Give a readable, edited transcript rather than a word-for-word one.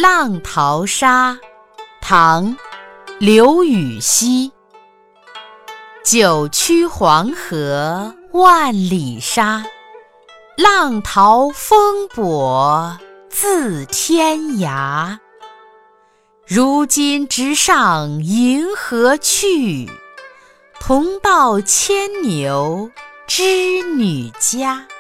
浪淘沙，唐·刘禹锡。九曲黄河万里沙，浪淘风簸自天涯。如今直上银河去，同到牵牛织女家。